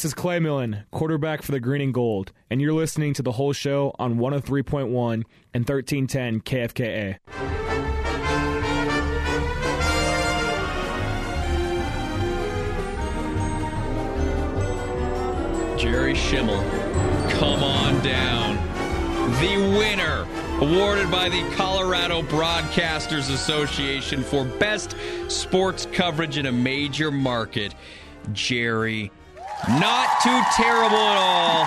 This is Clay Millen, quarterback for the Green and Gold, and you're listening to The Whole Show on 103.1 and 1310 KFKA. Jerry Schimmel, come on down. The winner, awarded by the Colorado Broadcasters Association for best sports coverage in a major market. Jerry, not too terrible at all.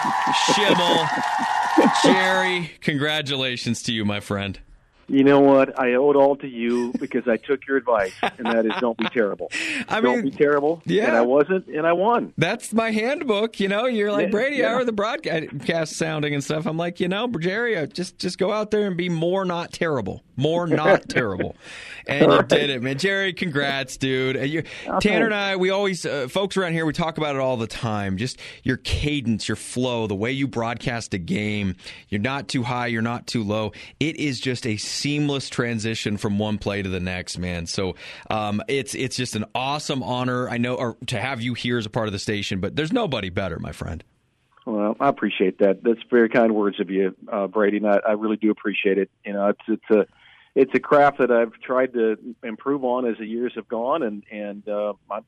Schimmel, Jerry, congratulations to you, my friend. You know what? I owe it all to you because I took your advice, and that is don't be terrible. Don't be terrible. Yeah. And I wasn't, and I won. That's my handbook. You know, you're like, Brady, how are the broadcast sounding and stuff? I'm like, Jerry, just go out there and be more not terrible. More not terrible. And you did it, man. Jerry, congrats, dude. Tanner and I, we always, folks around here, we talk about it all the time. Just your cadence, your flow, the way you broadcast a game. You're not too high, you're not too low. It is just a seamless transition from one play to the next, man. So it's just an awesome honor, I know, or to have you here as a part of the station, but there's nobody better, my friend. Well, I appreciate that. That's very kind words of you, Brady, and I really do appreciate it. You know, it's a craft that I've tried to improve on as the years have gone, and I'm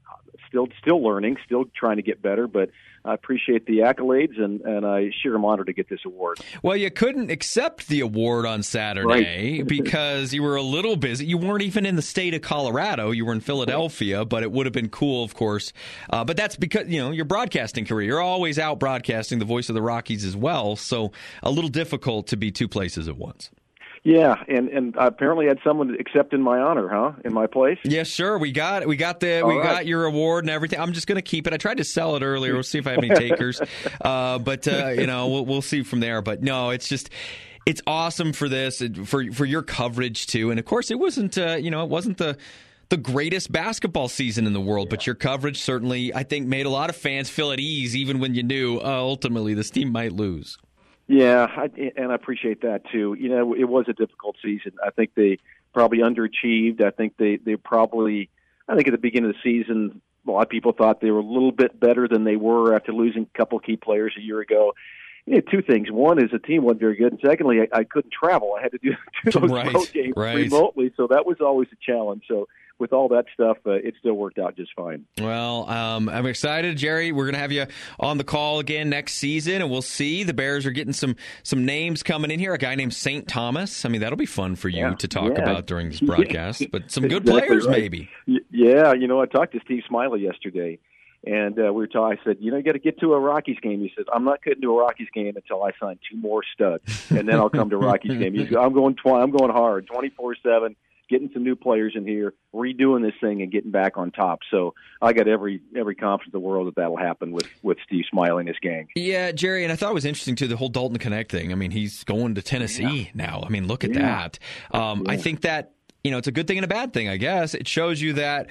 still learning, still trying to get better, but I appreciate the accolades, and I sure am honored to get this award. Well, you couldn't accept the award on Saturday because you were a little busy. You weren't even in the state of Colorado. You were in Philadelphia, but it would have been cool, of course. But that's because, your broadcasting career. You're always out broadcasting the voice of the Rockies as well, so a little difficult to be two places at once. Yeah, and I apparently had someone accept in my honor, huh? In my place. Yes, sure. We got your award and everything. I'm just going to keep it. I tried to sell it earlier. We'll see if I have any takers. But we'll see from there. But no, it's awesome for this, for your coverage too. And of course, it wasn't the greatest basketball season in the world, but your coverage certainly, I think, made a lot of fans feel at ease, even when you knew ultimately this team might lose. Yeah, and I appreciate that too. It was a difficult season. I think they probably underachieved. I think they probably, at the beginning of the season, a lot of people thought they were a little bit better than they were after losing a couple key players a year ago. Two things. One is the team wasn't very good, and secondly, I couldn't travel. I had to do those road games remotely, so that was always a challenge. So with all that stuff, it still worked out just fine. Well, I'm excited, Jerry. We're going to have you on the call again next season, and we'll see. The Bears are getting some names coming in here. A guy named St. Thomas. I mean, that'll be fun for you to talk about during this broadcast. But some good players, maybe. Yeah, I talked to Steve Smiley yesterday. And we were talking. I said, you got to get to a Rockies game. He said, I'm not getting to a Rockies game until I sign 2 more studs, and then I'll come to a Rockies game. He said, I'm going hard, 24/7, getting some new players in here, redoing this thing, and getting back on top. So I got every confidence in the world that'll happen with Steve Smiley and his gang. Yeah, Jerry, and I thought it was interesting too, the whole Dalton Connect thing. I mean, he's going to Tennessee now. I mean, look at that. I think that it's a good thing and a bad thing. I guess it shows you that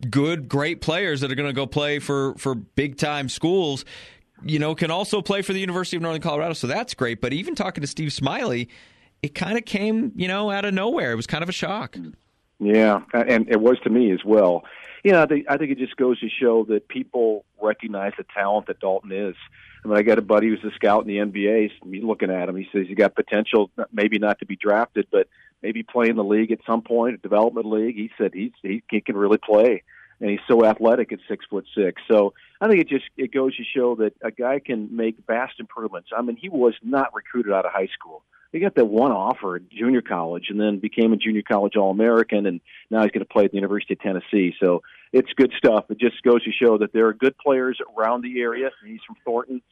great players that are going to go play for big-time schools, can also play for the University of Northern Colorado, so that's great. But even talking to Steve Smiley, it kind of came, out of nowhere. It was kind of a shock. Yeah, and it was to me as well. I think it just goes to show that people recognize the talent that Dalton is. I mean, I got a buddy who's a scout in the NBA. He's looking at him. He says he got potential, maybe not to be drafted, but maybe play in the league at some point, a development league. He said he can really play, and he's so athletic at 6'6". So I think it goes to show that a guy can make vast improvements. I mean, he was not recruited out of high school. He got that one offer at junior college and then became a junior college All-American, and now he's going to play at the University of Tennessee. So it's good stuff. It just goes to show that there are good players around the area. He's from Thornton,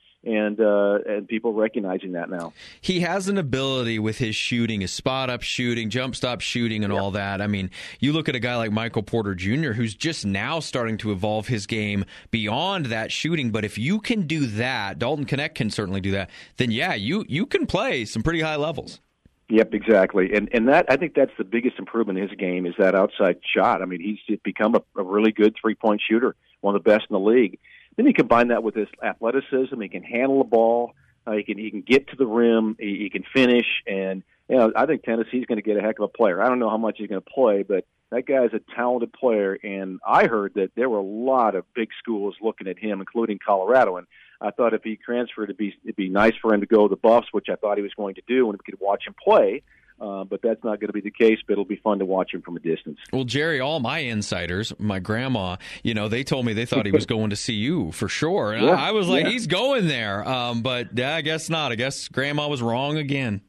and people recognizing that now. He has an ability with his shooting, his spot-up shooting, jump-stop shooting, and all that. I mean, you look at a guy like Michael Porter Jr., who's just now starting to evolve his game beyond that shooting. But if you can do that, Dalton Connect can certainly do that, then, you can play some pretty high levels. Yep, exactly. And that, I think that's the biggest improvement in his game is that outside shot. I mean, he's become a really good three-point shooter, one of the best in the league. Then you combine that with his athleticism. He can handle the ball. He can get to the rim. He can finish. And I think Tennessee's going to get a heck of a player. I don't know how much he's going to play, but That guy is a talented player, and I heard that there were a lot of big schools looking at him, including Colorado. And I thought if he transferred, it'd be nice for him to go to the Buffs, which I thought he was going to do, and we could watch him play. But that's not going to be the case, but it'll be fun to watch him from a distance. Well, Jerry, all my insiders, my grandma, they told me they thought he was going to CU for sure. And I was like, he's going there. But I guess not. I guess Grandma was wrong again.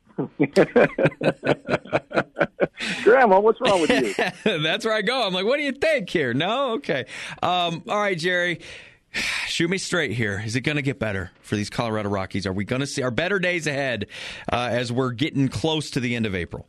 Grandma, what's wrong with you? That's where I go. I'm like, what do you think here? No? Okay. All right, Jerry. Shoot me straight here. Is it going to get better for these Colorado Rockies? Are we going to see our better days ahead as we're getting close to the end of April?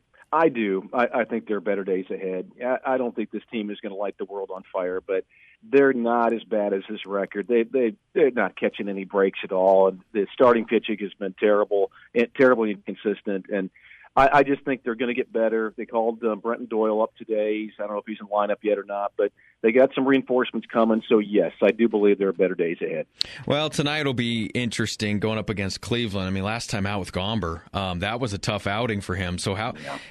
I do. I think there are better days ahead. I don't think this team is going to light the world on fire, but they're not as bad as this record. They're not catching any breaks at all. And the starting pitching has been terribly inconsistent. And I just think they're going to get better. They called Brenton Doyle up today. I don't know if he's in lineup yet or not, but they got some reinforcements coming. So, yes, I do believe there are better days ahead. Well, tonight will be interesting going up against Cleveland. I mean, last time out with Gomber, that was a tough outing for him. So,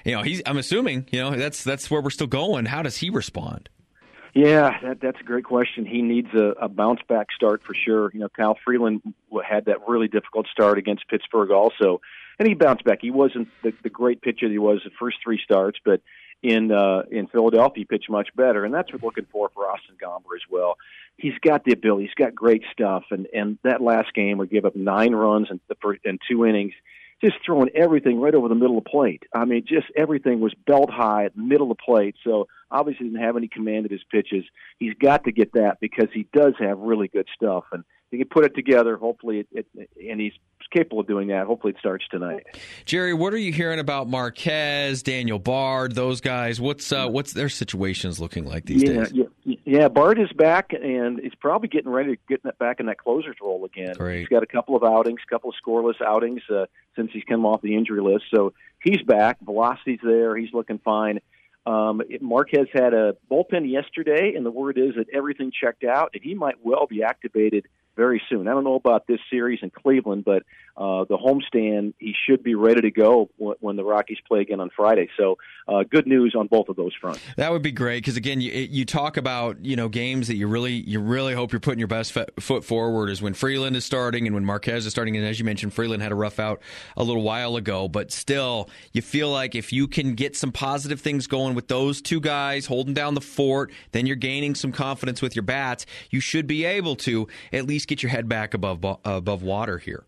I'm assuming, that's where we're still going. How does he respond? Yeah, that's a great question. He needs a bounce-back start for sure. Kyle Freeland had that really difficult start against Pittsburgh also, and he bounced back. He wasn't the great pitcher that he was the first three starts, but in Philadelphia he pitched much better, and that's what we're looking for Austin Gomber as well. He's got the ability. He's got great stuff, and that last game we gave up 9 runs in 2 innings, just throwing everything right over the middle of the plate. I mean, just everything was belt high at the middle of the plate. So obviously didn't have any command of his pitches. He's got to get that because he does have really good stuff. And he can put it together, hopefully, and he's capable of doing that. Hopefully it starts tonight. Jerry, what are you hearing about Marquez, Daniel Bard, those guys? What's their situations looking like these days? Yeah, Bard is back, and he's probably getting ready to get back in that closer's role again. Great. He's got a couple of scoreless outings since he's come off the injury list. So he's back. Velocity's there. He's looking fine. Marquez had a bullpen yesterday, and the word is that everything checked out, and he might well be activated very soon. I don't know about this series in Cleveland, but the homestand, he should be ready to go when the Rockies play again on Friday. So good news on both of those fronts. That would be great because, again, you talk about games that you really hope you're putting your best foot forward is when Freeland is starting and when Marquez is starting. And as you mentioned, Freeland had a rough out a little while ago, but still you feel like if you can get some positive things going with those two guys holding down the fort, then you're gaining some confidence with your bats. You should be able to at least get your head back above water here.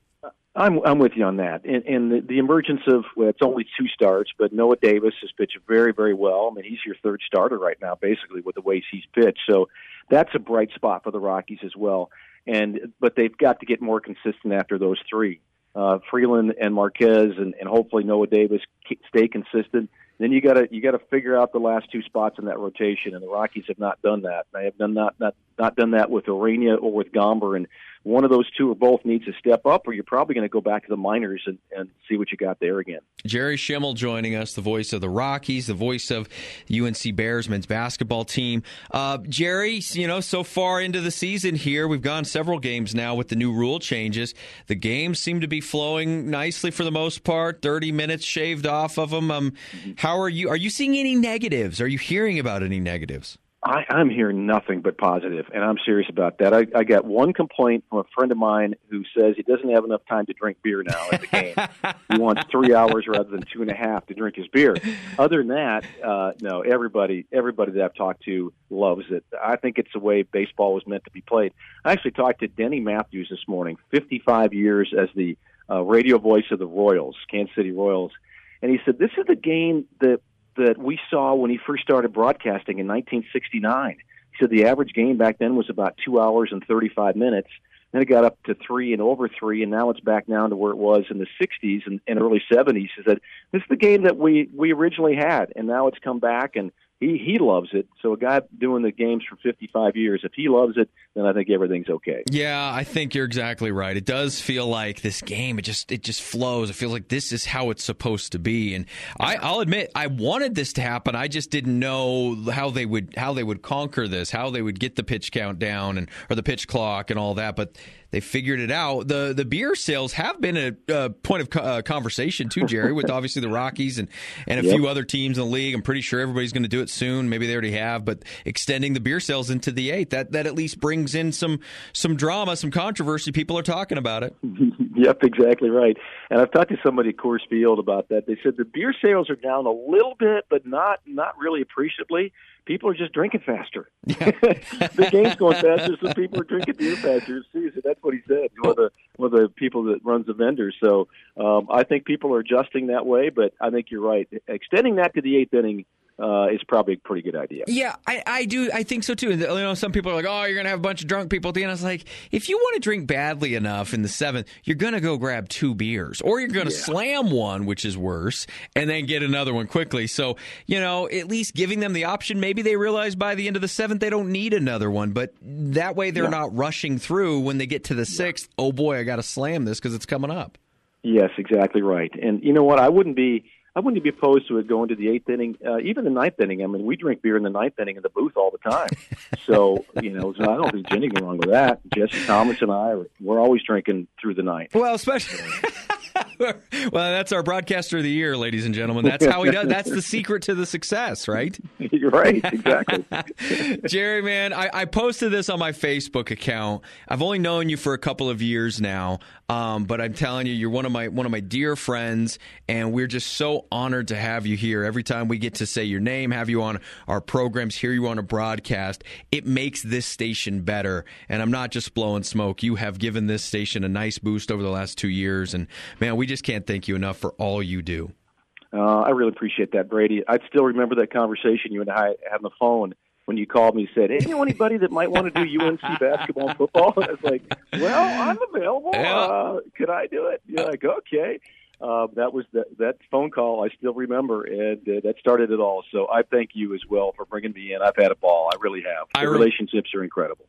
I'm with you on that. And the emergence of, it's only 2 starts, but Noah Davis has pitched very, very well. I mean, he's your third starter right now, basically, with the way he's pitched. So that's a bright spot for the Rockies as well. But they've got to get more consistent after those 3. Freeland and Marquez and hopefully Noah Davis stay consistent. Then you got to figure out the last 2 spots in that rotation, and the Rockies have not done that. They have not done that with Urania or with Gomber, and one of those 2 or both needs to step up, or you're probably going to go back to the minors and see what you got there again. Jerry Schimmel joining us, the voice of the Rockies, the voice of UNC Bears men's basketball team. Jerry, so far into the season here, we've gone several games now with the new rule changes. The games seem to be flowing nicely for the most part, 30 minutes shaved off of them. How are you? Are you seeing any negatives? Are you hearing about any negatives? I'm hearing nothing but positive, and I'm serious about that. I got one complaint from a friend of mine who says he doesn't have enough time to drink beer now at the game. He wants 3 hours rather than 2.5 to drink his beer. Other than that, no, everybody that I've talked to loves it. I think it's the way baseball was meant to be played. I actually talked to Denny Matthews this morning, 55 years as the radio voice of the Royals, Kansas City Royals, and he said, this is the game that we saw when he first started broadcasting in 1969. He said the average game back then was about 2 hours and 35 minutes. Then it got up to 3 and over 3, and now it's back down to where it was in the 60s and early 70s. He said, this is the game that we originally had, and now it's come back, and he loves it. So a guy doing the games for 55 years, if he loves it, then I think everything's okay. Yeah, I think you're exactly right. It does feel like this game, it just flows. It feels like this is how it's supposed to be. And I'll admit, I wanted this to happen. I just didn't know how they would conquer this, how they would get the pitch count down or the pitch clock and all that. But they figured it out. The beer sales have been a point of conversation too, Jerry, with obviously the Rockies and a few other teams in the league. I'm pretty sure everybody's going to do it it soon. Maybe they already have, but extending the beer sales into the 8th, that at least brings in some drama, some controversy. People are talking about it. Yep, exactly right. And I've talked to somebody at Coors Field about that. They said the beer sales are down a little bit, but not really appreciably. People are just drinking faster. Yeah. The game's going faster, so people are drinking beer faster. Seriously, that's what he said. One of the people that runs the vendors. So I think people are adjusting that way, but I think you're right. Extending that to the 8th inning is probably a pretty good idea. Yeah, I do. I think so too. And, some people are like, "Oh, you're going to have a bunch of drunk people at the end." I was like, if you want to drink badly enough in the 7th, you're going to go grab 2 beers, or you're going to slam one, which is worse, and then get another one quickly. So, at least giving them the option. Maybe they realize by the end of the 7th they don't need another one, but that way they're not rushing through when they get to the 6th. Oh boy, I got to slam this because it's coming up. Yes, exactly right. And you know what? I wouldn't be opposed to it going to the 8th inning, even the 9th inning. I mean, we drink beer in the 9th inning in the booth all the time. So, so I don't think there's anything wrong with that. Jesse Thomas and I, we're always drinking through the 9th. Well, especially... Well, that's our broadcaster of the year, ladies and gentlemen. That's how he does. That's the secret to the success, right? You're right, exactly. Jerry, man, I posted this on my Facebook account. I've only known you for a couple of years now, but I'm telling you, you're one of my dear friends, and we're just so honored to have you here. Every time we get to say your name, have you on our programs, hear you on a broadcast, it makes this station better. And I'm not just blowing smoke. You have given this station a nice boost over the last 2 years, and man, we just can't thank you enough for all you do. I really appreciate that, Brady. I still remember that conversation you and I had on the phone when you called me and said, "Hey, you know anybody that might want to do UNC basketball and football?" I was like, "Well, I'm available. Could I do it?" You're like, "Okay." That was that phone call I still remember, and that started it all. So I thank you as well for bringing me in. I've had a ball. I really have. The relationships are incredible.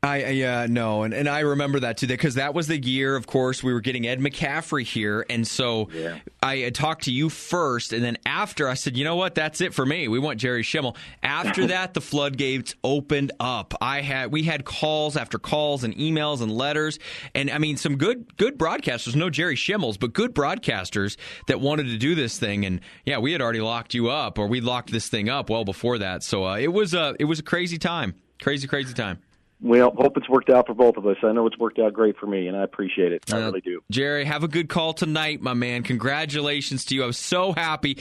And I remember that too, because that was the year, of course, we were getting Ed McCaffrey here, and so I had talked to you first, and then after I said, you know what, that's it for me. We want Jerry Schimmel. After that, the floodgates opened up. We had calls after calls and emails and letters, and I mean some good broadcasters, no Jerry Schimmels, but good broadcasters that wanted to do this thing. And we had already locked you up, or we locked this thing up well before that. So it was a crazy time. Crazy time. Well, hope it's worked out for both of us. I know it's worked out great for me, and I appreciate it. I really do. Jerry, have a good call tonight, my man. Congratulations to you. I was so happy.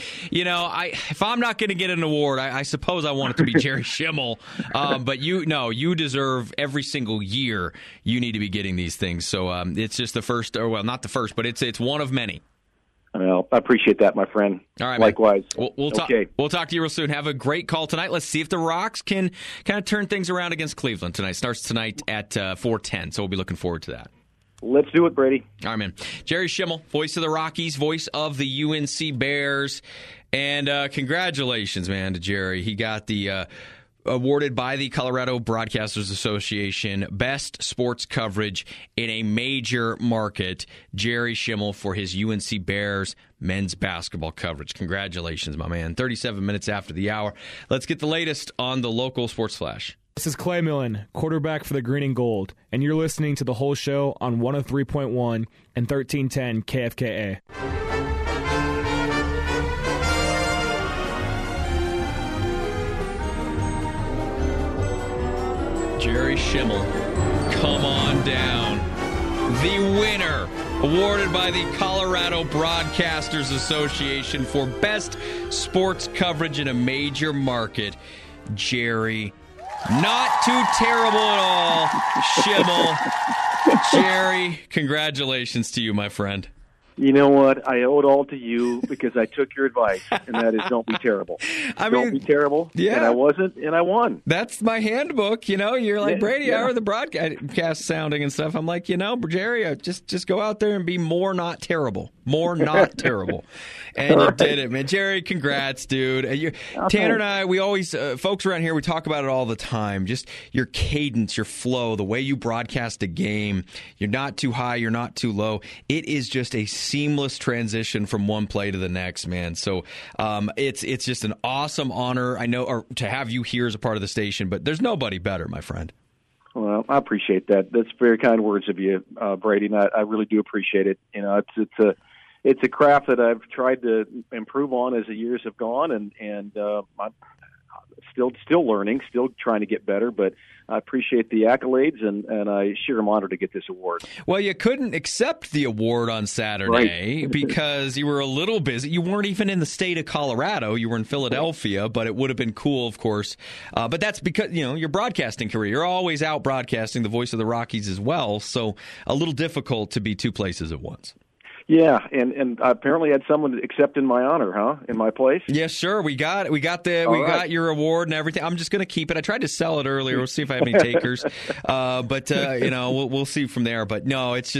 If I'm not going to get an award, I suppose I want it to be Jerry Schimmel. But you deserve every single year. You need to be getting these things. So it's just the first, or well, not the first, but it's one of many. Well, I appreciate that, my friend. All right, likewise. We'll talk to you real soon. Have a great call tonight. Let's see if the Rocks can kind of turn things around against Cleveland tonight. Starts tonight at 4:10, so we'll be looking forward to that. Let's do it, Brady. All right, man. Jerry Schimmel, voice of the Rockies, voice of the UNC Bears. And congratulations, man, to Jerry. He got the awarded by the Colorado Broadcasters Association Best Sports Coverage in a Major Market. Jerry Schimmel for his UNC Bears men's basketball coverage. Congratulations, my man. 37 minutes after the hour. Let's get the latest on the local sports flash. This is Clay Millen, quarterback for the Green and Gold, and you're listening to the whole show on 103.1 and 1310 KFKA. Jerry Schimmel, come on down. The winner, awarded by the Colorado Broadcasters Association for Best Sports Coverage in a Major Market. Jerry, not too terrible at all. Schimmel, Jerry, congratulations to you, my friend. You know what? I owe it all to you because I took your advice, and that is don't be terrible. Don't be terrible. Yeah. And I wasn't, and I won. That's my handbook. You're like, Brady, how are the broadcast sounding and stuff? I'm like, Jerry, just go out there and be more not terrible. More not terrible. And you did it, man. Jerry, congrats, dude. Tanner and I, we always, folks around here, we talk about it all the time. Just your cadence, your flow, the way you broadcast a game. You're not too high, you're not too low. It is just a seamless transition from one play to the next, man. So it's just an awesome honor, I know, or to have you here as a part of the station, but there's nobody better, my friend. Well, I appreciate that. That's very kind words of you, Brady, and I really do appreciate it. It's a craft that I've tried to improve on as the years have gone, and still learning, still trying to get better, but I appreciate the accolades, and I sure am honored to get this award. Well, you couldn't accept the award on Saturday right. because you were a little busy. You weren't even in the state of Colorado. You were in Philadelphia, but it would have been cool, of course. But that's because, your broadcasting career. You're always out broadcasting the voice of the Rockies as well, so a little difficult to be two places at once. Yeah, and I apparently had someone accepting my honor, huh? In my place. Yes, sure. We got got your award and everything. I'm just going to keep it. I tried to sell it earlier. We'll see if I have any takers. But we'll see from there. But no, it's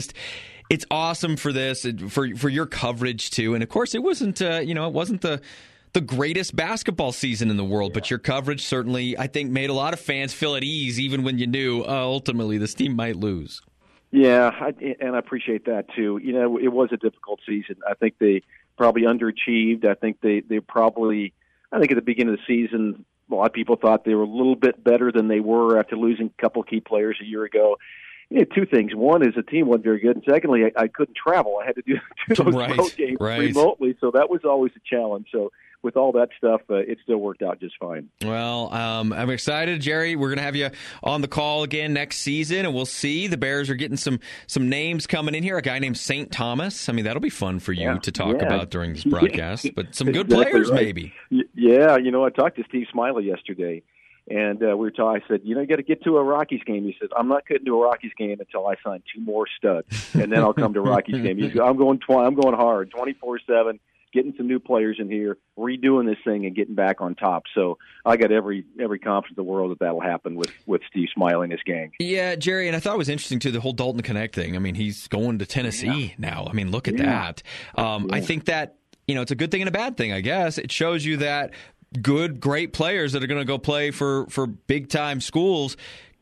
awesome for this, for your coverage too. And of course, it wasn't it wasn't the greatest basketball season in the world, but your coverage certainly, I think, made a lot of fans feel at ease, even when you knew ultimately this team might lose. Yeah, and I appreciate that too. It was a difficult season. I think they probably underachieved. I think they probably, at the beginning of the season, a lot of people thought they were a little bit better than they were after losing a couple key players a year ago. Two things. One is the team wasn't very good, and secondly, I couldn't travel. I had to do those road games remotely, so that was always a challenge. So with all that stuff, it still worked out just fine. Well, I'm excited, Jerry. We're going to have you on the call again next season, and we'll see. The Bears are getting some names coming in here. A guy named St. Thomas. I mean, that'll be fun for you to talk about during this broadcast. But some good players, maybe. Yeah, I talked to Steve Smiley yesterday. And I said, you got to get to a Rockies game. He said, I'm not getting to a Rockies game until I sign 2 more studs, and then I'll come to a Rockies game. He said, I'm going hard, 24/7, getting some new players in here, redoing this thing, and getting back on top. So I got every confidence in the world that'll happen with Steve Smiley and his gang. Yeah, Jerry, and I thought it was interesting too, the whole Dalton Connect thing. I mean, he's going to Tennessee now. I mean, look at that. I think that it's a good thing and a bad thing. I guess it shows you that great players that are going to go play for big time schools,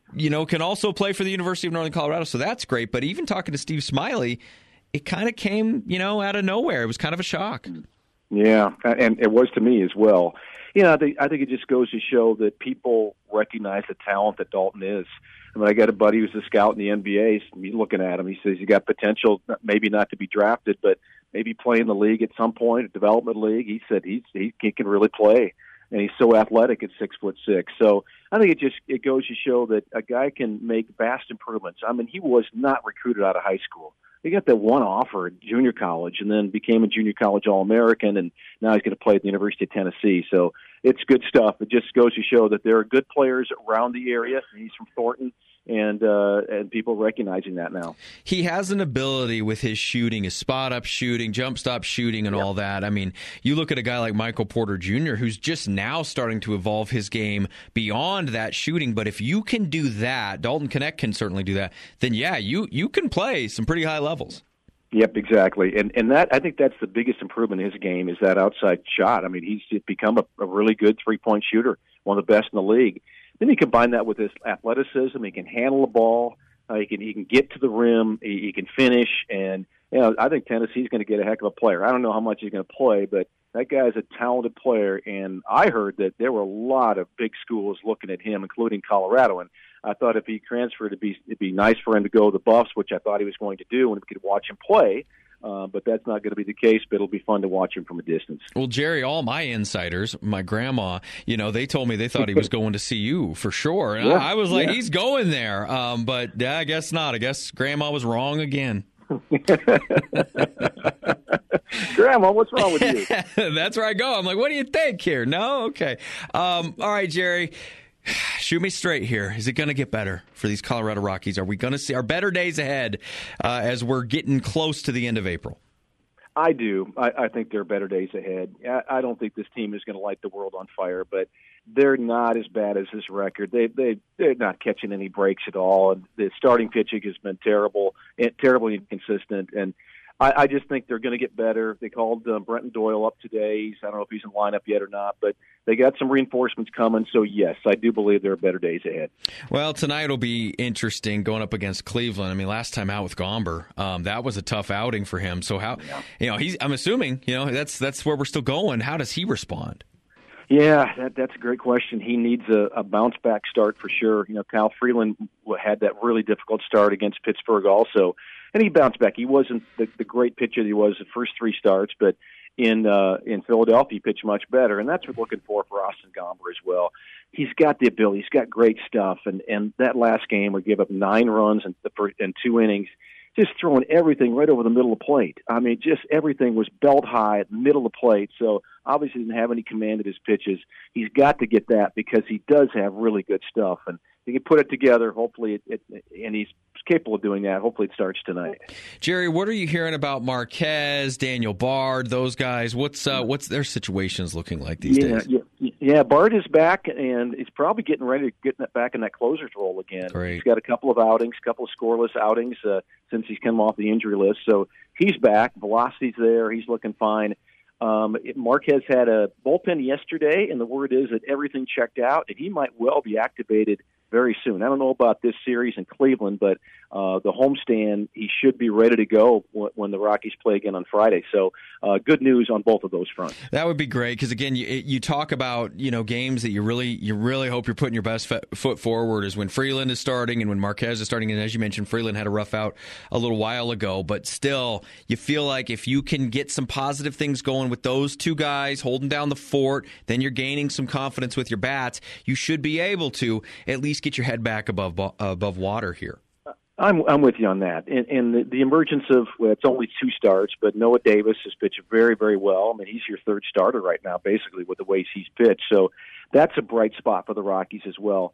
can also play for the University of Northern Colorado. So that's great. But even talking to Steve Smiley, it kind of came, out of nowhere. It was kind of a shock. Yeah, and it was to me as well. I think it just goes to show that people recognize the talent that Dalton is. I mean, I got a buddy who's a scout in the NBA. He's looking at him. He says he's got potential, maybe not to be drafted, but maybe play in the league at some point, a development league. He said he can really play, and he's so athletic at 6'6". So I think it goes to show that a guy can make vast improvements. I mean, he was not recruited out of high school. He got that one offer at junior college and then became a junior college All-American, and now he's going to play at the University of Tennessee. So it's good stuff. It just goes to show that there are good players around the area. He's from Thornton, and people recognizing that now. He has an ability with his shooting, his spot-up shooting, jump-stop shooting, and all that. I mean, you look at a guy like Michael Porter Jr., who's just now starting to evolve his game beyond that shooting. But if you can do that, Dalton Connect can certainly do that, then, you can play some pretty high levels. Yep, exactly. And that, I think that's the biggest improvement in his game is that outside shot. I mean, he's become a really good three-point shooter, one of the best in the league. Then you combine that with his athleticism. He can handle the ball. He can get to the rim. He can finish. And, I think Tennessee's going to get a heck of a player. I don't know how much he's going to play, but that guy's a talented player. And I heard that there were a lot of big schools looking at him, including Colorado. And I thought if he transferred, it'd be nice for him to go to the Buffs, which I thought he was going to do, and we could watch him play. But that's not going to be the case, but it'll be fun to watch him from a distance. Well, Jerry, all my insiders, my grandma, they told me they thought he was going to CU for sure. And I was like, he's going there. But I guess not. I guess Grandma was wrong again. Grandma, what's wrong with you? That's where I go. I'm like, what do you think here? No? Okay. All right, Jerry. Shoot me straight here. Is it going to get better for these Colorado Rockies? Are we going to see our better days ahead as we're getting close to the end of April? I do. I think there are better days ahead. I don't think this team is going to light the world on fire, but they're not as bad as this record. They're not catching any breaks at all, and the starting pitching has been terribly inconsistent. And I just think they're going to get better. They called Brenton Doyle up today. I don't know if he's in lineup yet or not, but they got some reinforcements coming. So, yes, I do believe there are better days ahead. Well, tonight will be interesting going up against Cleveland. I mean, last time out with Gomber, that was a tough outing for him. So, I'm assuming, that's where we're still going. How does he respond? Yeah, that's a great question. He needs a bounce-back start for sure. Kyle Freeland had that really difficult start against Pittsburgh also, and he bounced back. He wasn't the great pitcher that he was the first 3 starts, but in Philadelphia, he pitched much better, and that's what we're looking for Austin Gomber as well. He's got the ability. He's got great stuff, and that last game we gave up 9 runs in 2 innings, just throwing everything right over the middle of the plate. I mean, just everything was belt high at the middle of the plate. So obviously didn't have any command of his pitches. He's got to get that because he does have really good stuff, and he can put it together. Hopefully, and he's capable of doing that. Hopefully, it starts tonight. Jerry, what are you hearing about Marquez, Daniel Bard, those guys? What's their situations looking like these days? Yeah, Bard is back, and he's probably getting ready to get back in that closer's role again. Great. He's got a couple of outings, a couple of scoreless outings since he's come off the injury list. So he's back. Velocity's there. He's looking fine. Marquez had a bullpen yesterday, and the word is that everything checked out, and he might well be activated very soon. I don't know about this series in Cleveland, but the homestand, he should be ready to go when the Rockies play again on Friday. So good news on both of those fronts. That would be great because, again, you talk about games that you really hope you're putting your best foot forward is when Freeland is starting and when Marquez is starting. And as you mentioned, Freeland had a rough out a little while ago. But still, you feel like if you can get some positive things going with those two guys holding down the fort, then you're gaining some confidence with your bats. You should be able to at least get your head back above water here. I'm with you on that. And the emergence of, it's only 2 starts, but Noah Davis has pitched very, very well. I mean, he's your 3rd starter right now, basically, with the ways he's pitched. So that's a bright spot for the Rockies as well.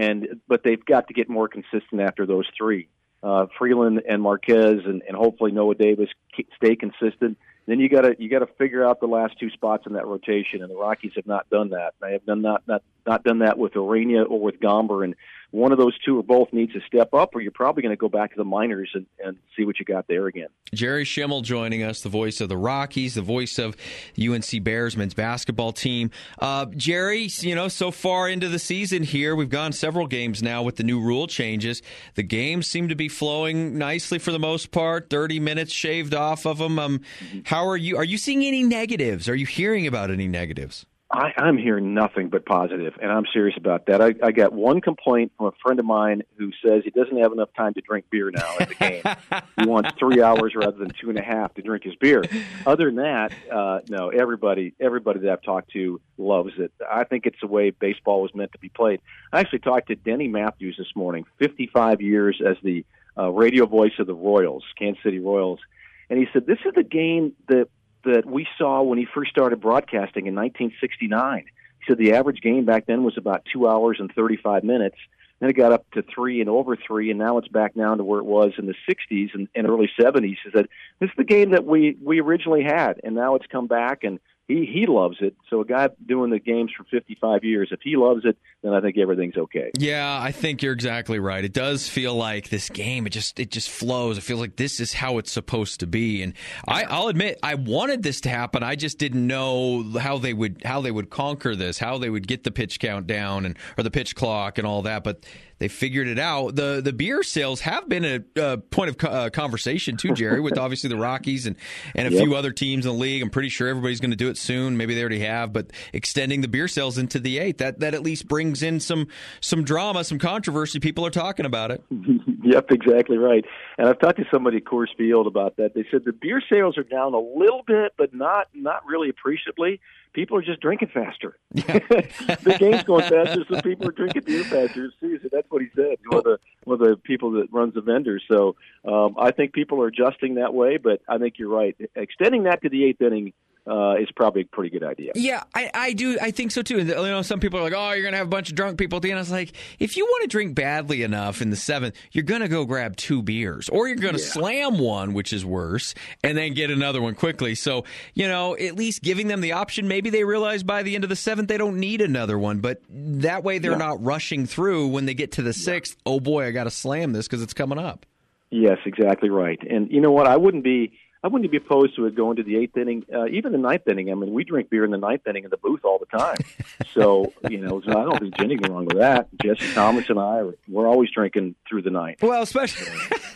But they've got to get more consistent after those 3. Freeland and Marquez and hopefully Noah Davis stay consistent. Then you got to figure out the last 2 spots in that rotation, and the Rockies have not done that. They have not done that with Urania or with Gomber, and one of those 2 or both needs to step up, or you're probably going to go back to the minors and see what you got there again. Jerry Schimmel joining us, the voice of the Rockies, the voice of UNC Bears men's basketball team. Jerry, so far into the season here, we've gone several games now with the new rule changes. The games seem to be flowing nicely for the most part, 30 minutes shaved off of them. How are you? Are you seeing any negatives? Are you hearing about any negatives? I'm hearing nothing but positive, and I'm serious about that. I got one complaint from a friend of mine who says he doesn't have enough time to drink beer now at the game. He wants 3 hours rather than 2.5 to drink his beer. Other than that, no, everybody that I've talked to loves it. I think it's the way baseball was meant to be played. I actually talked to Denny Matthews this morning, 55 years as the radio voice of the Royals, Kansas City Royals, and he said, this is the game that we saw when he first started broadcasting in 1969. He said the average game back then was about 2 hours and 35 minutes. Then it got up to 3 and over 3, and now it's back down to where it was in the 60s and early 70s. He said, this is the game that we originally had, and now it's come back, and he loves it. So a guy doing the games for 55 years, if he loves it, then I think everything's okay. Yeah, I think you're exactly right. It does feel like this game, it just flows. It feels like this is how it's supposed to be. And I'll admit, I wanted this to happen. I just didn't know how they would conquer this, how they would get the pitch count down or the pitch clock and all that. But they figured it out. The beer sales have been a point of conversation too, Jerry, with obviously the Rockies and a few other teams in the league. I'm pretty sure everybody's going to do it soon. Maybe they already have, but extending the beer sales into the 8th, that at least brings in some drama, some controversy. People are talking about it. Yep, exactly right. And I've talked to somebody at Coors Field about that. They said the beer sales are down a little bit, but not really appreciably. People are just drinking faster. Yeah. The game's going faster, so people are drinking beer faster. Seriously, that's what he said. One of the people that runs the vendors. So I think people are adjusting that way, but I think you're right. Extending that to the 8th inning is probably a pretty good idea. Yeah, I do. I think so too. Some people are like, "Oh, you're going to have a bunch of drunk people at the end." I was like, if you want to drink badly enough in the 7th, you're going to go grab 2 beers, or you're going to slam one, which is worse, and then get another one quickly. So, at least giving them the option. Maybe they realize by the end of the 7th they don't need another one, but that way they're not rushing through when they get to the 6th. Oh boy, I got to slam this because it's coming up. Yes, exactly right. And you know what? I wouldn't be opposed to it going to the 8th inning, even the 9th inning. I mean, we drink beer in the 9th inning in the booth all the time. So, I don't think there's anything wrong with that. Jesse Thomas and I, we're always drinking through the 9th. Well, especially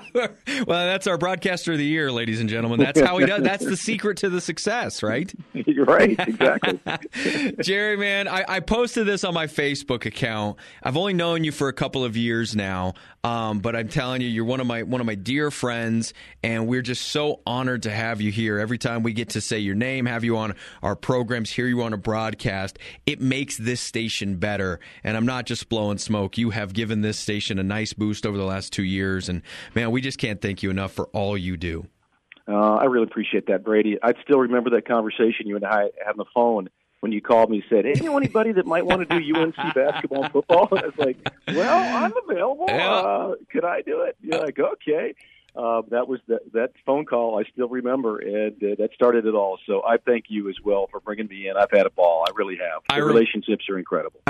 Well, that's our broadcaster of the year, ladies and gentlemen. That's how he does. That's the secret to the success, right? You're right, exactly. Jerry, man, I posted this on my Facebook account. I've only known you for a couple of years now, but I'm telling you, you're one of my dear friends, and we're just so honored to have you here. Every time we get to say your name, have you on our programs, hear you on a broadcast, it makes this station better. And I'm not just blowing smoke. You have given this station a nice boost over the last 2 years, and man, we just can't thank you enough for all you do. I really appreciate that, Brady. I still remember that conversation you and I had on the phone when you called me and said, hey, you know anybody that might want to do UNC basketball and football? And I was like, well, I'm available. Could I do it? You're like, okay. That was that phone call I still remember, and that started it all. So I thank you as well for bringing me in. I've had a ball. I really have. The relationships are incredible.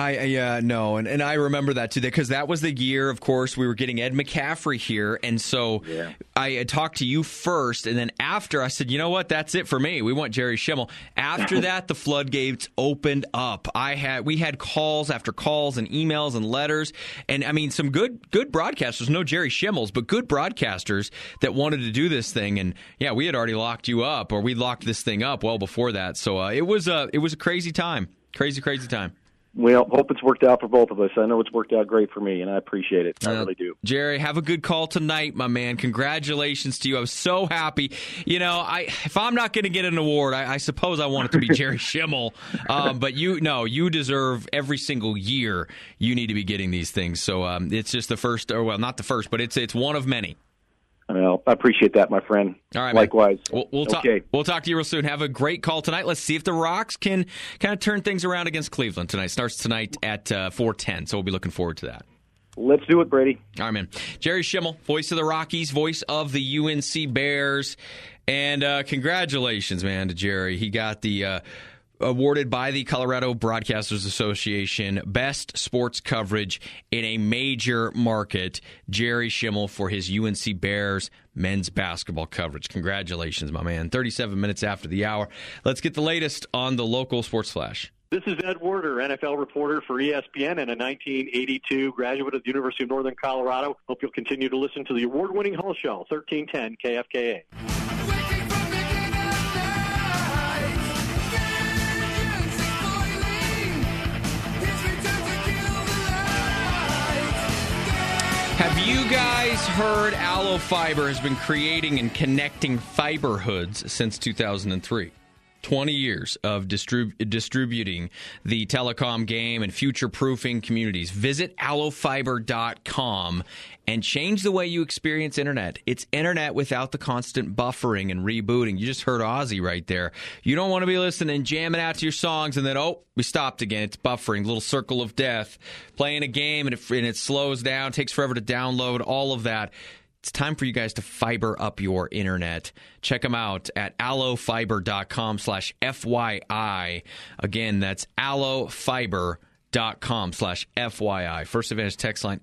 And I remember that too, because that was the year, of course, we were getting Ed McCaffrey here, and so I had talked to you first, and then after I said, you know what, that's it for me. We want Jerry Schimmel. After that, the floodgates opened up. We had calls after calls and emails and letters, and I mean some good broadcasters, no Jerry Schimmels, but good broadcasters that wanted to do this thing, and we had already locked you up, or we locked this thing up well before that. So it was a crazy time, crazy time. Well, hope it's worked out for both of us. I know it's worked out great for me, and I appreciate it. I really do. Jerry, have a good call tonight, my man. Congratulations to you. I was so happy. If I'm not going to get an award, I suppose I want it to be Jerry Schimmel. But you deserve every single year. You need to be getting these things. So it's just the first, or well, not the first, but it's one of many. Well, I appreciate that, my friend. All right, likewise. We'll talk to you real soon. Have a great call tonight. Let's see if the Rocks can kind of turn things around against Cleveland tonight. Starts tonight at 4:10, so we'll be looking forward to that. Let's do it, Brady. All right, man. Jerry Schimmel, voice of the Rockies, voice of the UNC Bears. And congratulations, man, to Jerry. He got the awarded by the Colorado Broadcasters Association Best Sports Coverage in a Major Market. Jerry Schimmel for his UNC Bears men's basketball coverage. Congratulations, my man. 37 minutes after the hour. Let's get the latest on the local sports flash. This is Ed Werder, NFL reporter for ESPN and a 1982 graduate of the University of Northern Colorado. Hope you'll continue to listen to the award-winning Hull Show, 1310 KFKA. Have you guys heard Allo Fiber has been creating and connecting fiber hoods since 2003? 20 years of distributing the telecom game and future-proofing communities. Visit allofiber.com and change the way you experience internet. It's internet without the constant buffering and rebooting. You just heard Ozzy right there. You don't want to be listening, jamming out to your songs, and then, we stopped again. It's buffering, little circle of death. Playing a game, and it slows down, takes forever to download, all of that. It's time for you guys to fiber up your internet. Check them out at allofiber.com/FYI. Again, that's allofiber.com/FYI. First Advantage text line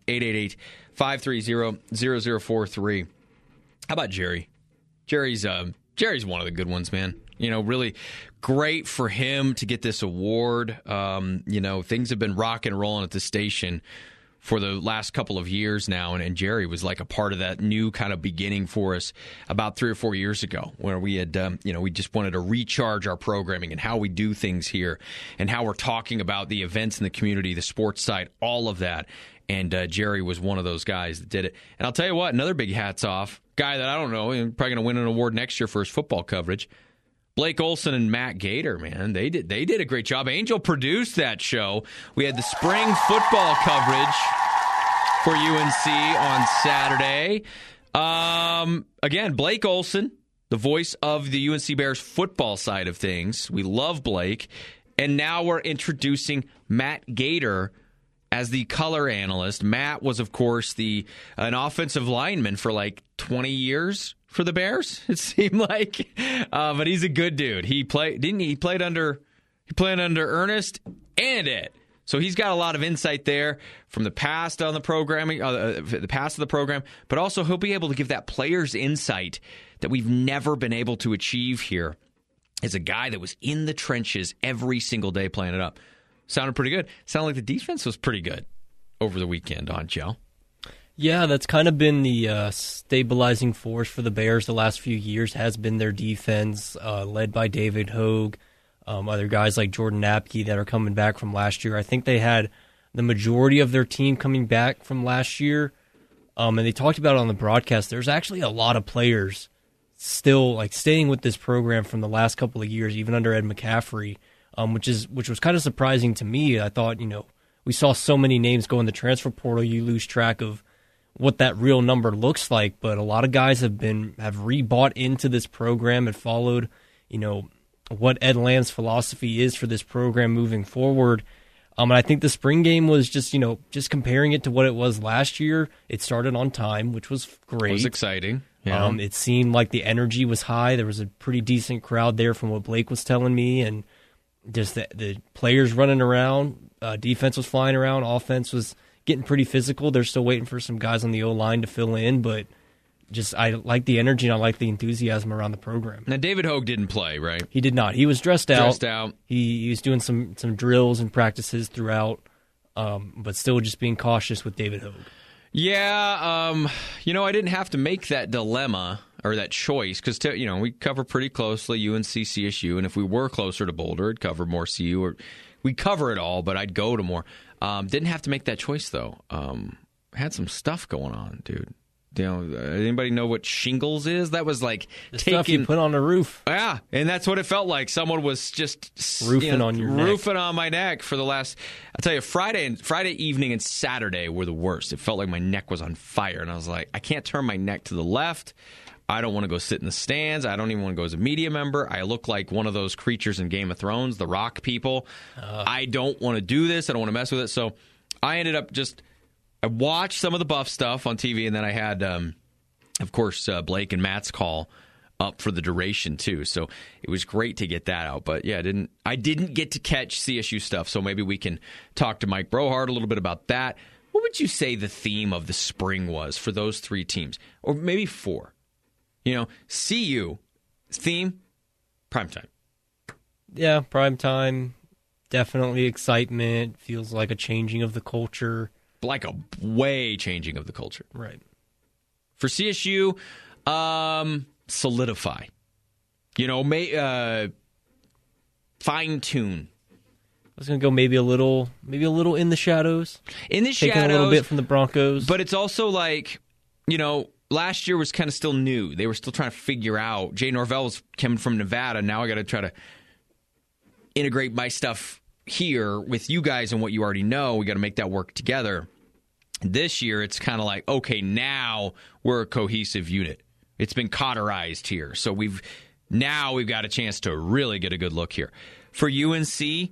888-530-0043. How about Jerry? Jerry's one of the good ones, man. Really great for him to get this award. Things have been rocking and rolling at the station for the last couple of years now, and Jerry was like a part of that new kind of beginning for us about 3 or 4 years ago, where we had, we just wanted to recharge our programming and how we do things here and how we're talking about the events in the community, the sports side, all of that. And Jerry was one of those guys that did it. And I'll tell you what, another big hats off, guy that I don't know, probably going to win an award next year for his football coverage. Blake Olson and Matt Gator, man, they did a great job. Angel produced that show. We had the spring football coverage for UNC on Saturday. Again, Blake Olson, the voice of the UNC Bears football side of things. We love Blake. And now we're introducing Matt Gator as the color analyst. Matt was, of course, an offensive lineman for like 20 years for the Bears, it seemed like. But he's a good dude. He played under Ernest and Ed. So he's got a lot of insight there from the past on the programming, the past of the program, but also he'll be able to give that player's insight that we've never been able to achieve here as a guy that was in the trenches every single day playing it up. Sounded pretty good. Sounded like the defense was pretty good over the weekend on Joe. Yeah, that's kind of been the stabilizing force for the Bears the last few years, has been their defense, led by David Hogue, other guys like Jordan Napke that are coming back from last year. I think they had the majority of their team coming back from last year, and they talked about it on the broadcast. There's actually a lot of players still like staying with this program from the last couple of years, even under Ed McCaffrey, which was kind of surprising to me. I thought, we saw so many names go in the transfer portal, you lose track of what that real number looks like. But a lot of guys have rebought into this program and followed, what Ed Lamb's philosophy is for this program moving forward. And I think the spring game was just comparing it to what it was last year. It started on time, which was great. It was exciting. Yeah. It seemed like the energy was high. There was a pretty decent crowd there from what Blake was telling me, and just the players running around. Defense was flying around. Offense was getting pretty physical. They're still waiting for some guys on the O-line to fill in, but I like the energy and I like the enthusiasm around the program. Now, David Hogue didn't play, right? He did not. He was dressed out. Out. He was doing some drills and practices throughout, but still just being cautious with David Hogue. Yeah, I didn't have to make that dilemma or that choice because, we cover pretty closely UNC, CSU, and if we were closer to Boulder, I'd cover more CU. Or we cover it all, but I'd go to more. Didn't have to make that choice, though. Had some stuff going on, dude. Anybody know what shingles is? That was like the stuff you put on the roof. Yeah, and that's what it felt like. Someone was just roofing on your neck. Roofing on my neck for the last. I'll tell you, Friday evening and Saturday were the worst. It felt like my neck was on fire, and I was like, I can't turn my neck to the left. I don't want to go sit in the stands. I don't even want to go as a media member. I look like one of those creatures in Game of Thrones, the rock people. I don't want to do this. I don't want to mess with it. So I ended up I watched some of the Buff stuff on TV, and then I had, of course, Blake and Matt's call up for the duration, too. So it was great to get that out. But, yeah, I didn't get to catch CSU stuff, so maybe we can talk to Mike Brohard a little bit about that. What would you say the theme of the spring was for those three teams? Or maybe four? CU, theme, primetime. Yeah, primetime, definitely excitement. Feels like a changing of the culture. Like a way changing of the culture. Right. For CSU, solidify. Fine-tune. I was going to go maybe a little in the shadows. In the taking shadows. A little bit from the Broncos. But it's also like, last year was kind of still new. They were still trying to figure out. Jay Norvell was coming from Nevada. Now I got to try to integrate my stuff here with you guys and what you already know. We got to make that work together. This year, it's kind of like, okay, now we're a cohesive unit. It's been cauterized here. So we've got a chance to really get a good look here. For UNC,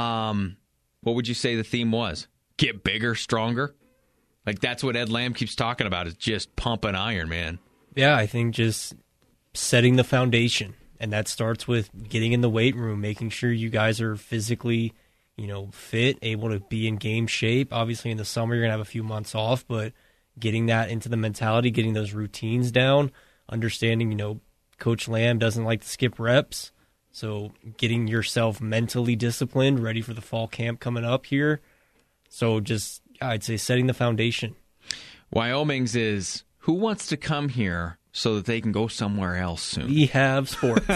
what would you say the theme was? Get bigger, stronger? Like, that's what Ed Lamb keeps talking about, is just pumping iron, man. Yeah, I think just setting the foundation. And that starts with getting in the weight room, making sure you guys are physically, fit, able to be in game shape. Obviously, in the summer, you're going to have a few months off, but getting that into the mentality, getting those routines down, understanding, Coach Lamb doesn't like to skip reps. So getting yourself mentally disciplined, ready for the fall camp coming up here. So just, I'd say, setting the foundation. Wyoming's is, who wants to come here so that they can go somewhere else soon? We have sports.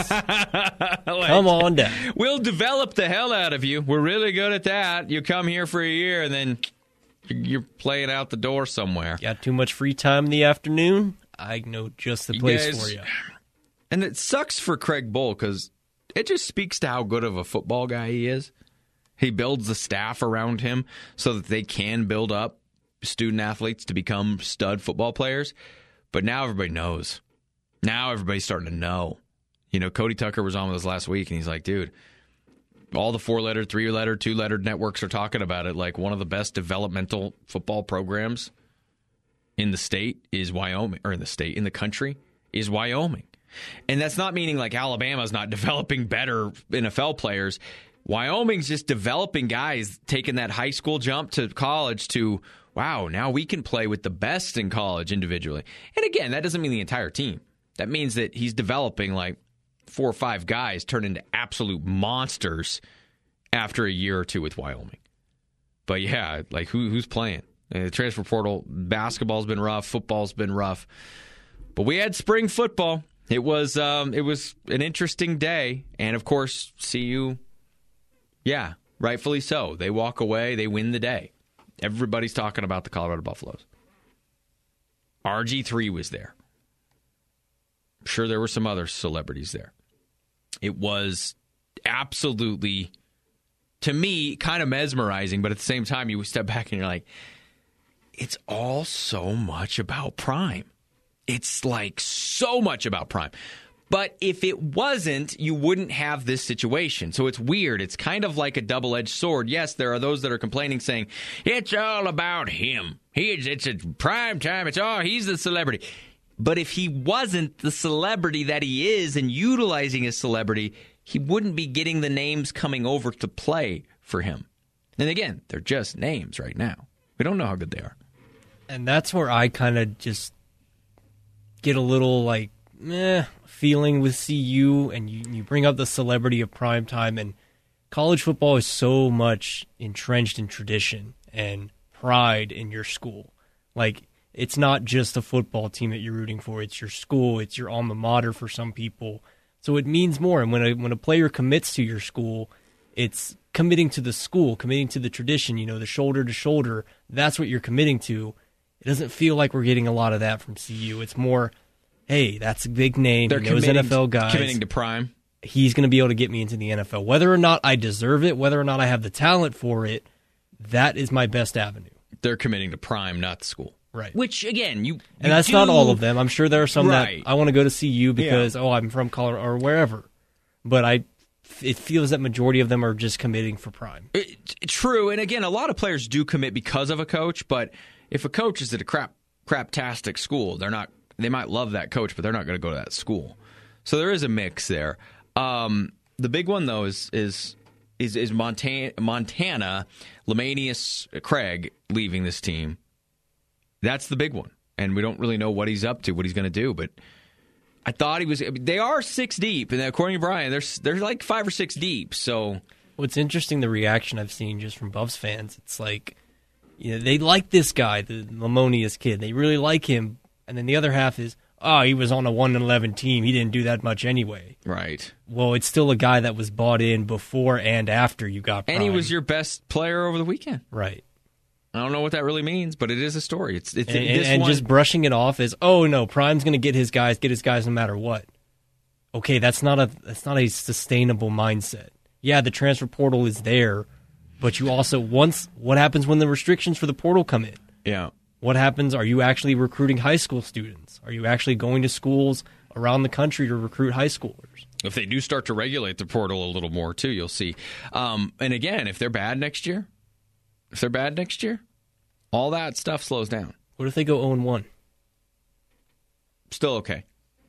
Come on down. We'll develop the hell out of you. We're really good at that. You come here for a year, and then you're playing out the door somewhere. Got too much free time in the afternoon? I know just the place for you. And it sucks for Craig Bull because it just speaks to how good of a football guy he is. He builds the staff around him so that they can build up student athletes to become stud football players. But now everybody knows. Now everybody's starting to know. Cody Tucker was on with us last week, and he's like, dude, all the 4-letter, 3-letter, 2-letter networks are talking about it. Like, one of the best developmental football programs in the state is Wyoming, or in the country is Wyoming. And that's not meaning like Alabama's not developing better NFL players. Wyoming's just developing guys, taking that high school jump to college to, wow, now we can play with the best in college individually. And again, that doesn't mean the entire team. That means that he's developing like 4 or 5 guys turn into absolute monsters after a year or two with Wyoming. But yeah, like who's playing? The transfer portal, basketball's been rough, football's been rough. But we had spring football. It was an interesting day. And, of course, CU, yeah, rightfully so. They walk away. They win the day. Everybody's talking about the Colorado Buffaloes. RG3 was there. I'm sure there were some other celebrities there. It was absolutely, to me, kind of mesmerizing. But at the same time, you step back and you're like, it's all so much about Prime. It's like so much about Prime. But if it wasn't, you wouldn't have this situation. So it's weird. It's kind of like a double-edged sword. Yes, there are those that are complaining, saying, it's all about him. It's a prime time. He's the celebrity. But if he wasn't the celebrity that he is and utilizing his celebrity, he wouldn't be getting the names coming over to play for him. And again, they're just names right now. We don't know how good they are. And that's where I kind of just get a little like, feeling with CU, and you bring up the celebrity of primetime, and college football is so much entrenched in tradition and pride in your school. Like, it's not just a football team that you're rooting for. It's your school. It's your alma mater for some people. So it means more. And when a player commits to your school, it's committing to the school, committing to the tradition, the shoulder to shoulder. That's what you're committing to. It doesn't feel like we're getting a lot of that from CU. It's more, hey, that's a big name. They're those NFL guys. Committing to Prime. He's going to be able to get me into the NFL. Whether or not I deserve it, whether or not I have the talent for it, that is my best avenue. They're committing to Prime, not the school. Right. Which, again, you and that's not all of them. I'm sure there are some right. that I want to go to CU because, I'm from Colorado or wherever. But it feels that majority of them are just committing for Prime. True. And again, a lot of players do commit because of a coach, but if a coach is at a craptastic school, they might love that coach, but they're not going to go to that school. So there is a mix there. The big one, though, is Montana, Lemanius Craig leaving this team. That's the big one. And we don't really know what he's up to, what he's going to do. But I thought they are 6 deep. And according to Brian, they're like 5 or 6 deep. So what's interesting, the reaction I've seen just from Buffs fans, it's like, they like this guy, the Lemonius kid. They really like him. And then the other half is, he was on a 1-11 team. He didn't do that much anyway. Right. Well, it's still a guy that was bought in before and after you got Prime. And he was your best player over the weekend. Right. I don't know what that really means, but it is a story. It's just brushing it off as, no, Prime's going to get his guys no matter what. Okay, that's not a sustainable mindset. Yeah, the transfer portal is there, but you also what happens when the restrictions for the portal come in? Yeah. What happens? Are you actually recruiting high school students? Are you actually going to schools around the country to recruit high schoolers? If they do start to regulate the portal a little more, too, you'll see. And again, if they're bad next year, all that stuff slows down. What if they go 0-1? Still okay.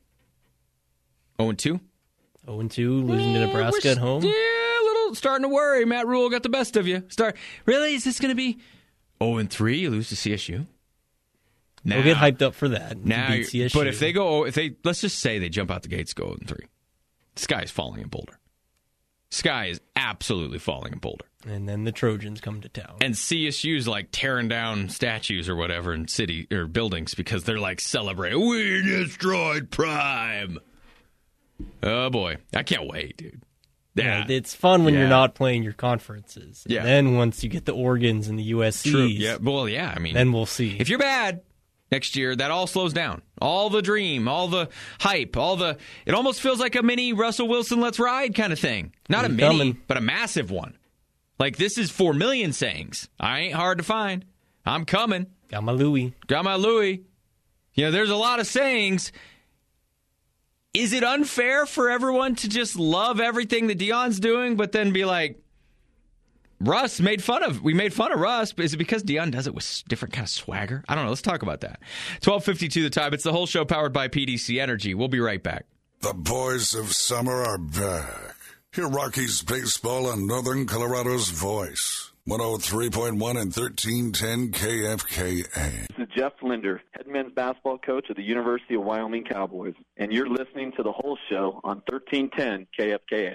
0-2? 0-2, losing to Nebraska at home? Yeah, a little starting to worry. Matt Rule got the best of you. Really? Is this going to be 0-3? You lose to CSU? We'll get hyped up for that. Now, but if they let's just say they jump out the gates, go 0-3. The sky is falling in Boulder. Sky is absolutely falling in Boulder. And then the Trojans come to town. And CSU's like tearing down statues or whatever in city or buildings because they're like celebrating. We destroyed Prime. Oh boy, I can't wait, dude. Yeah, it's fun when you're not playing your conferences. And then once you get the Oregons and the USCs, true. Yeah. Well, yeah. I mean, then we'll see. If you're bad next year, that all slows down. All the dream, all the hype, it almost feels like a mini Russell Wilson Let's Ride kind of thing. Not a mini, but a massive one. Like, this is 4 million sayings. I ain't hard to find. I'm coming. Got my Louie. There's a lot of sayings. Is it unfair for everyone to just love everything that Deion's doing, but then be like, we made fun of Russ, but is it because Deion does it with different kind of swagger? I don't know. Let's talk about that. 12:52 the time. It's the whole show powered by PDC Energy. We'll be right back. The boys of summer are back. Hear Rockies baseball on Northern Colorado's voice. 103.1 and 1310 KFKA. This is Jeff Linder, head men's basketball coach of the University of Wyoming Cowboys, and you're listening to The Whole Show on 1310 KFKA.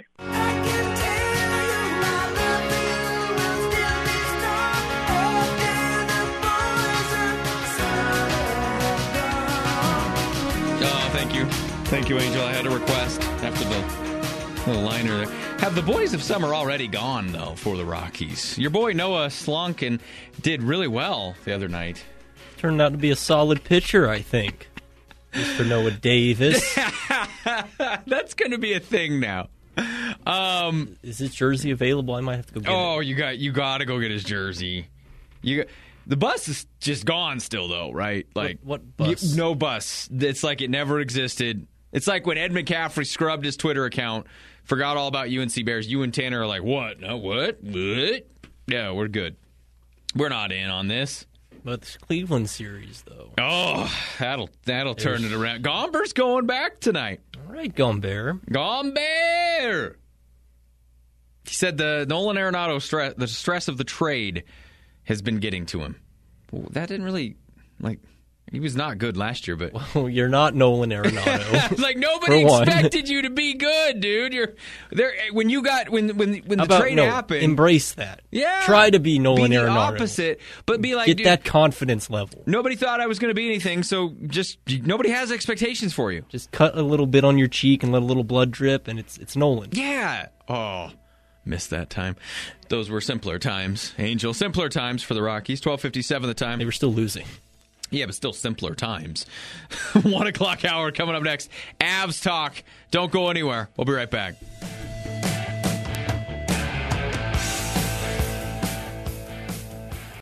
Thank you, Angel. I had a request after the little liner there. Have the boys of summer already gone, though, for the Rockies? Your boy Noah slunk and did really well the other night. Turned out to be a solid pitcher, I think. Mr. Noah Davis. That's going to be a thing now. Is his jersey available? I might have to go get it. Oh, you got to go get his jersey. The bus is just gone still, though, right? Like what bus? No bus. It's like it never existed. It's like when Ed McCaffrey scrubbed his Twitter account, forgot all about UNC Bears. You and Tanner are like, what? No, what? What? Yeah, we're good. We're not in on this. But the Cleveland series, though. Oh, that'll turn it around. Gomber's going back tonight. All right, Gomber. Gomber! He said the Nolan Arenado stress of the trade has been getting to him. Well, that didn't really, he was not good last year, but... Well, you're not Nolan Arenado. Nobody expected you to be good, dude. You're there when the trade happened. Embrace that. Yeah. Try to be Nolan be the Arenado. Opposite, but be like, get dude, that confidence level. Nobody thought I was going to be anything, so just nobody has expectations for you. Just cut a little bit on your cheek and let a little blood drip, and it's Nolan. Yeah. Oh, missed that time. Those were simpler times, Angel. Simpler times for the Rockies. 12:57 the time. They were still losing. Yeah, but still simpler times. 1 o'clock hour coming up next. Avs talk. Don't go anywhere. We'll be right back.